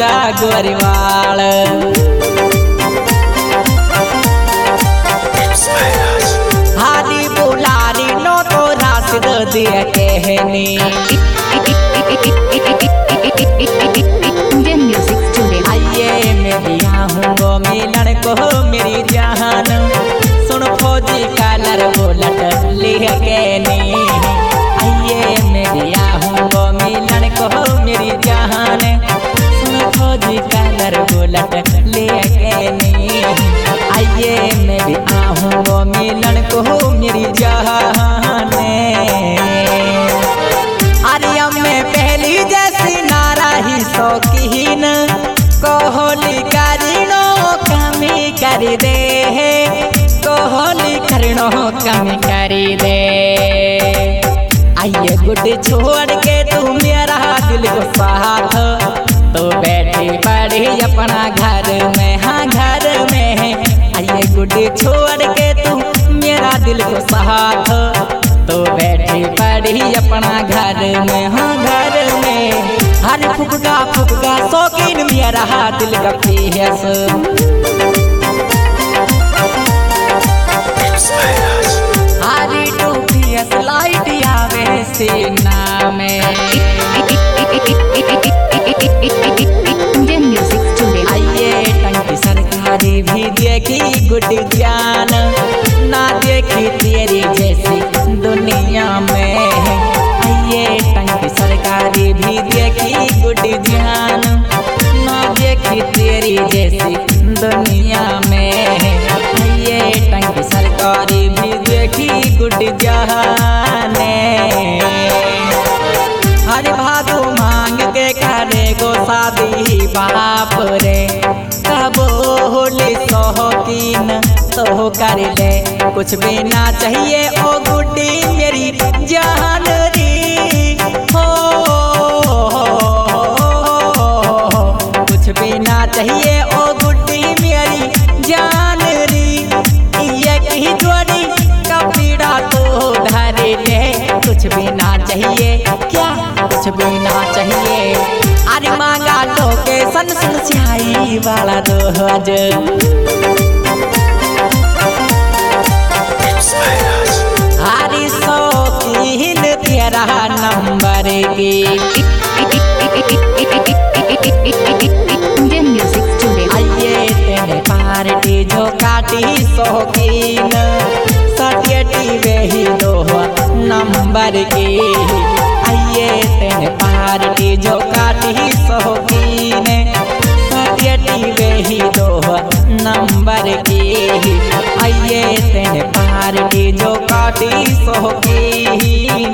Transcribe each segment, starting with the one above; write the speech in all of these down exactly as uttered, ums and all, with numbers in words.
जा गोरीवाल। हारी बुलारी नो तो राशिद दिया कहनी। आइए मैं दिया हूँ मिलन को मेरी जान, सुन फौजी कलर बुलेट लेके नी। आइए मैं दिया हूँ मिलन को मेरी जान, सुन फौजी कलर बुलेट लेके नी। आइए मैं भी आहूँ मिलन को मेरी जान। आर्या में पहली जैसी नारा ही शौकीन, कोहली करीनो कमी कर दे, कोहली करीनो कमी कर दे। आइए गुड्डी छोड़ के तू मेरा दिल को साथ, तो बैठी बड़ी अपना घर में, हाँ घर में। आइए गुड्डी छोड़ के तू मेरा दिल को साथ, तो बैठी पड़ी अपना घर में, हाँ घर में। हर फुकगा फुकगा शौकीन मेरा दिल का पीस। हरी टूपीस लाइट आवे सीना में। आइए टंकी सरकारी भी देखी गुड्डी जान, ना देखी तेरी जैसी दुनिया में। आइए टंकी सरकारी भी देखी गुड्डी जान, ना देखी तेरी जैसी दुनिया में। आइए टंकी सरकारी भी देखी गुड्डी जान। हर भादो मांग के करे गो शादी बाप रे, कबो होली शौकीन तो कर ले। कुछ भी ना चाहिए ओ गुड्डी मेरी जान री, हो कुछ भी ना चाहिए ओ गुड्डी मेरी जान री। ये कहीं जोड़ी का पीड़ा तो धर ले, कुछ भी ना चाहिए क्या, कुछ भी ना चाहिए। अरे मांगा लोकेशन सुनचाई वाला रोज, हरी शौकीन तेरा नंबर की। आइए तेरे पार्टी जो काटी शौकीन, सटियटी वही दो नंबर की। आइए तेरे पार्टी जो काटी शौकीन, सटियटी वही दो नंबर की। आइए तेरे पार्टी जो काटी शौकीन।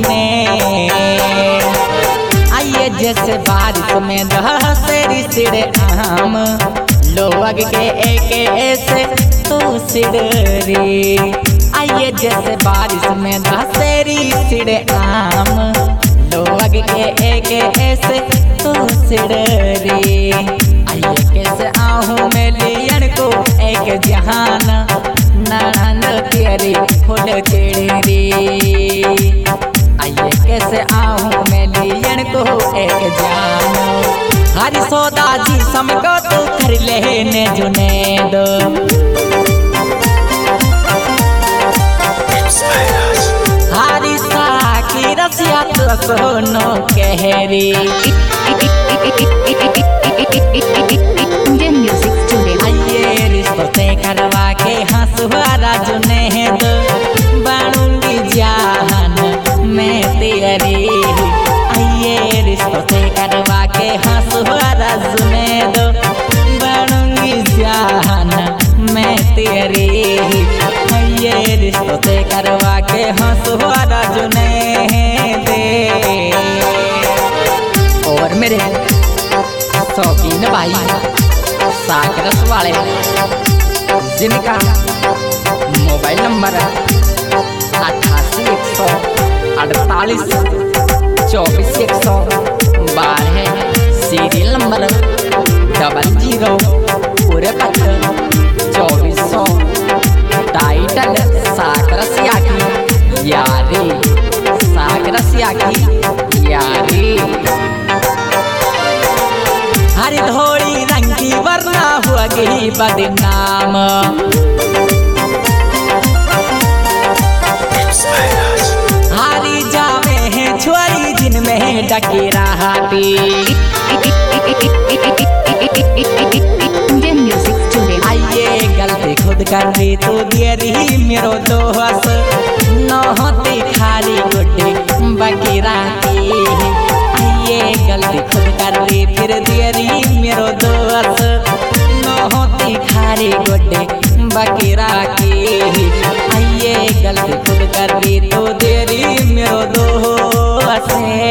आइए जैसे बारिश में दहसेरी सिरे आम, लोग के एक ऐसे तो सिर रे। आइए जैसे बारिश में दहसेरी सिरे आम, लोग के एक ऐसे तो सिर रे। आइए कैसे आहूँ मैं लियन को एक जहान, ननद तेरी फुल तेरी। आइए कैसे आहूँ मैं लियन को एक जान, हरी सौदा जी समको तो कर लेने जुनेद। हरी साकी रसिया तो सोनो कहरी। आइए रिश्तों से करवा के हंसुआरा जुनेद, बनूंगी जान मैं तेरी। आइए रिश्तों से करवा के हंसुआरा जुनेद, बनूंगी जान मैं तेरी। आइए रिश्तों से करवा के हंसुआरा जुनेद। और मेरे शौकीन भाई साकरस वाले, जिनका मोबाइल नंबर अट्ठासी एक सौ अड़तालीस चौबीस एक सौ बारह, सीरियल नंबर डबल जीरो पूरे पत्र चौबीस सौ, टाइटल साकरसिया की यारी, साकरसिया की यारी। हरी धोड़ी होगी बदनाम। हारी जावे हैं छोरी जिनमें डकी रहती। आइए गलती खुद कर दी तू देरी मेरो दोस्त न होती खाली गुड्डी बाकी रहती। आइए गलती खुद कर दी फिर देरी मेरो दोस्त न होती खाली गुड्डी बाकी रहती। आइए गलती खुद कर दी तू देरी मेरो दोस्त।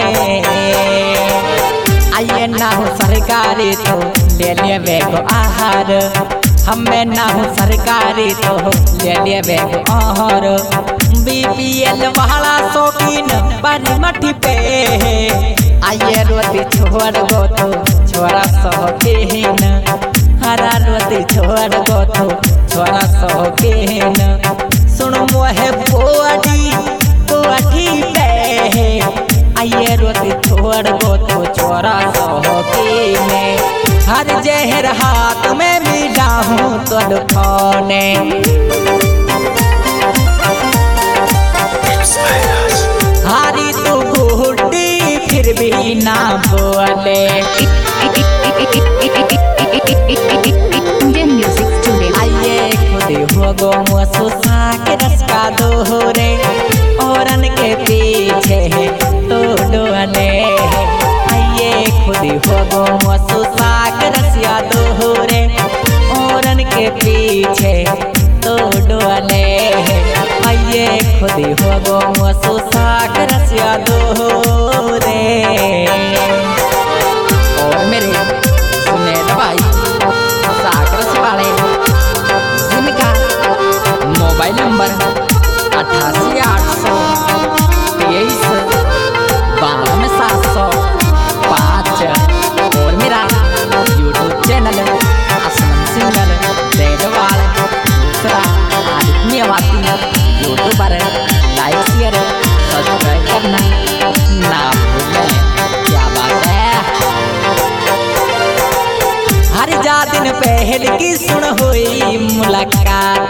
आइए ना हो सरकारी तो ले लेवे को आहार। हमें ना हो सरकारी तो ले लेवे को आहार। बीपीएल वाला शौकीन बड़ी मठी पे आइए रोती छोड़ गो तो छोरा शौकीन। हरा रोती छोड़ गो तो छोरा शौकीन। सुन मोहे बोडी कोठी पे आइए रोती छोड़ गो तो छोरा शौकीन। हर जहर हाथ में मिला हूँ तो दुखाने। हारी तू गुड्डी फिर भी ना बोले। आइए खुद हो गो मुसुसा के रस का दोहरे औरन के पीछे तो डोले। आइए खुद हो गो मुसुसा के रसिया दोहरे औरन के पीछे तो डोले। आइए खुद हो गो मुसुसा के रसिया दोहरे। और मेरे सुने भाई साकर वाले जिनका मोबाइल नंबर अट्ठासी आठ सौ तेईस बावन सात सौ पाँच और मेरा यूट्यूब चैनल आसमान सिंगर रेडवाल दूसरा आदित्यवासी यूट्यूबर लाइक शेयर सब्सक्राइब करना ना भूलें। क्या बात है। हर जा दिन पहल की सुन हुई मुलाकात।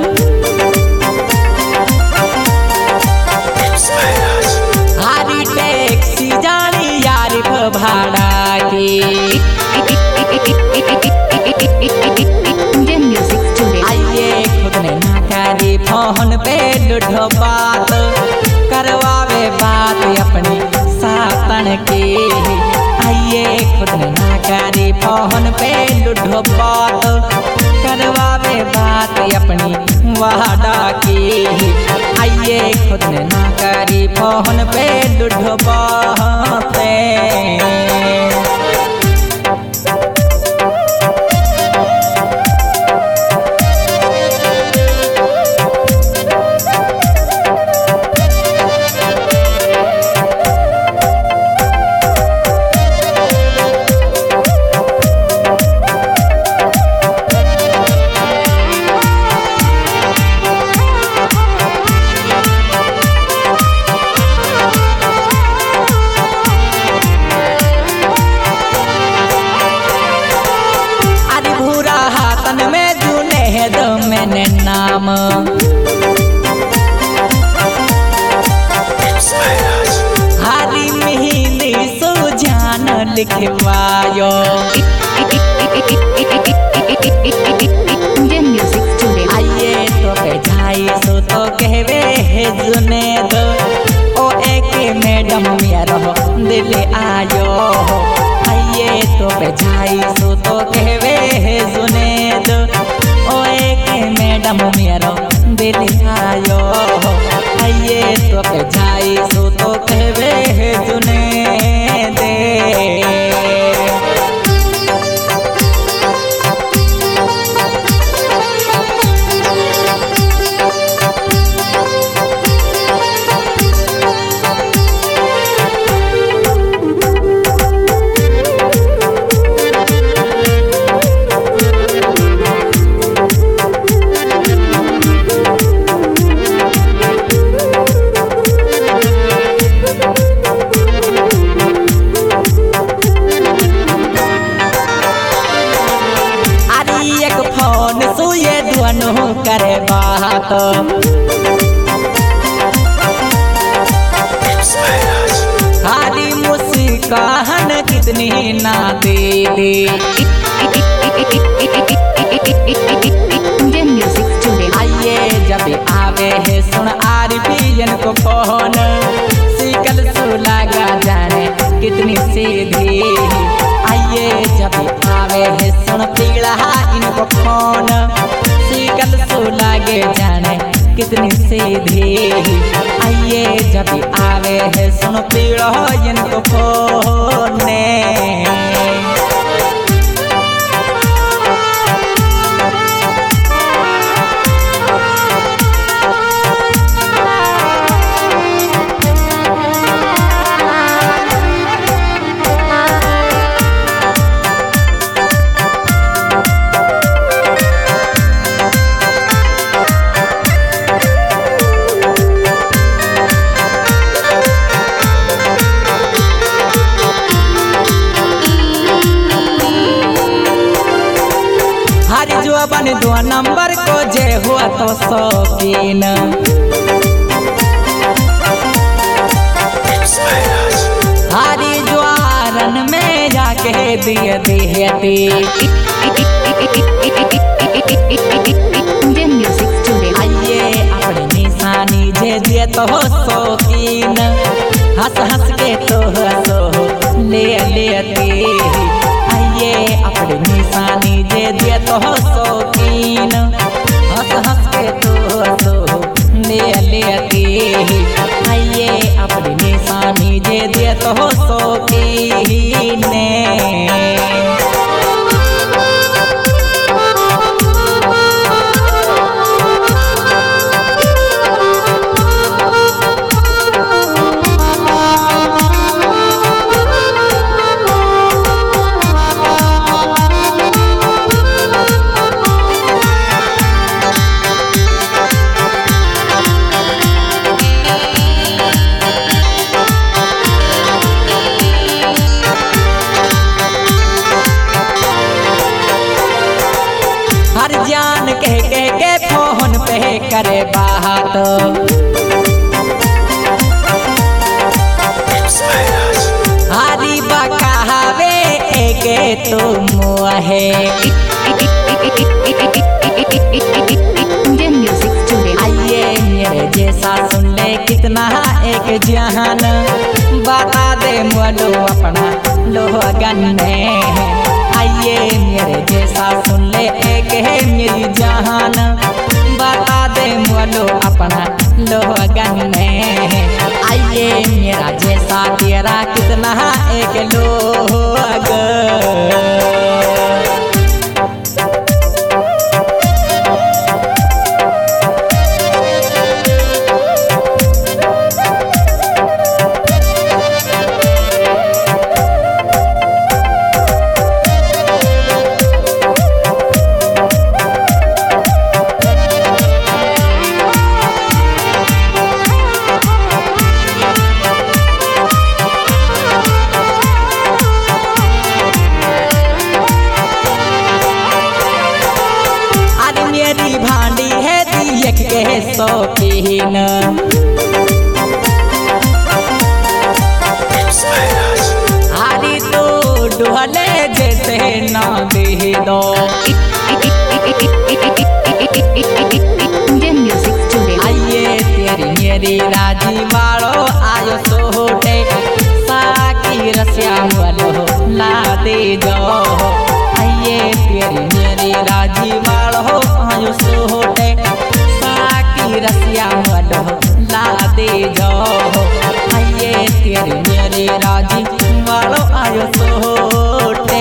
हारी टैक्सी जानी यारी भाड़ा की। आइए खुद ने ना करी फोन पे लुढ़ो बात करवावे बात अपनी सातन की। आइए खुद ने ना करी फोन पे लुढ़ो बात करवावे बात अपनी वादा की। आइए खुद ने ना करी फोन पे लुढ़ो बात। मैंने नाम हारी मेहंदी सुजान लिखवायो। आइए तो बेजाई सो तो कहवे है जुनेद ओ एक मैडम मेरो दिल आयो। आइए तो बेजाई सो तो कहवे है जुनेद ओ एक मैडम मेरो दिल आयो। आइए तो बेजाई सो तो कहवे है जुनेद। फोन सुए दोनों करे बात। खाली मुस्कान कितनी ना दे दे। आइए जब आवे है सुन आरबीएन को फोन, सिकल सुलागा जाने कितनी सीधी। आइए जब आवे है सुन पीड़ा इनको फोन, सिकल सुलागे जाने कितनी सीधी। आइए जब आवे है सुन पीड़ा इनको फोन। बन दो नंबर को जे हुआ तो शौकीन। हरी ज्वारन में जाके दिए दिहती। आइए अपनी निशानी जे दिए तो शौकीन, हंस हंस के तो हंसो ले लेती। आइए अपनी निशानी जे दिए तो शौकीन, हंस हंस के तो हंसो ले लेती। आइए अपनी निशानी जे दिए तो शौकीन। हर जान कह कह के फोन पे करे बात। हरी बकावे एके तुम है। आइए मेरे जैसा सुन ले कितना एक जहान, बता दे मोलो अपना लोहगन में। आइए मेरे जैसा सुन ले एक है मेरी जहान, बता दे मोलो अपना लोहगन में। आइए मेरा जैसा तेरा कितना एक लोग। मेरी भांडी है दिए के शौकीन। हरी तो डुहले जैसे ना दे दो। आइए तेरी मेरी राजी वालो आयो सोटे, साकी रसिया वालो ला दे दो। आइए तेरी मेरी राजी वालो आयो सोटे, साकी रसिया वालो ला दे जाओ। आइए तेरी मेरी राजी वालो आयो सोटे।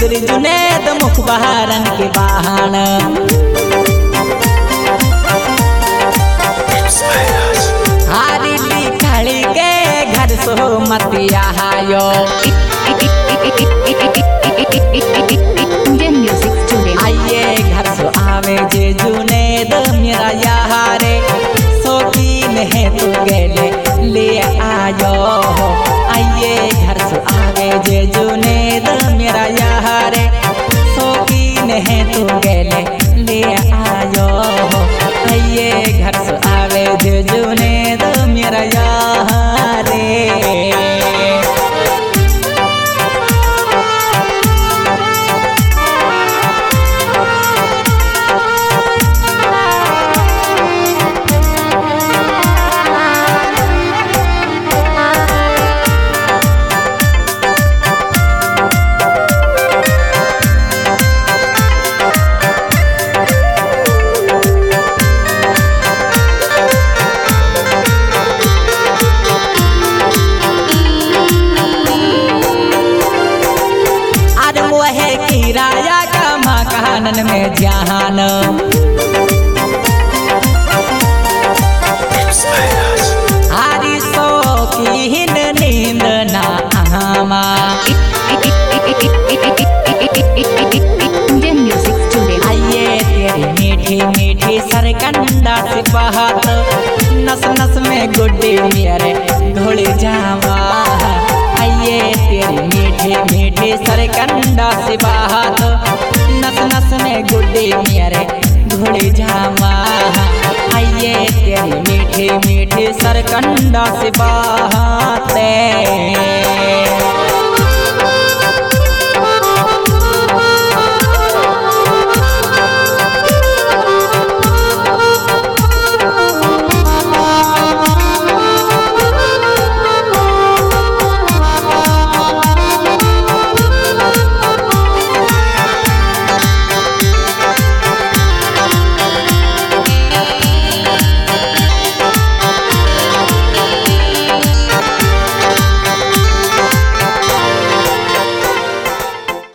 चौधरी जुनेद मुखबहारन के बहान हारी लिखड़ी के घर सो मतिया हायो आइए घर सो आवे जे जुनेद मेरा यारे शौकीन है तू गेले ले आयो आइए घर सो आवे जे जुनेद मेरा यारे शौकीन है तू गेले ले आयो आइए घर सो आवे जे जुनेद मेरा यारे किराया का मकानन में जहान हारी शौकीन नींद ना आमा आइए तेरी मीठी मीठी सरकंडा से बहात नस नस में गुड्डी मेरे घुल जावा आइए तेरी मीठी मीठी सरकंडा से बहात नस नस में गुड्डी मेरे घुल जावा आइए तेरी मीठी मीठी सरकंडा से बहाते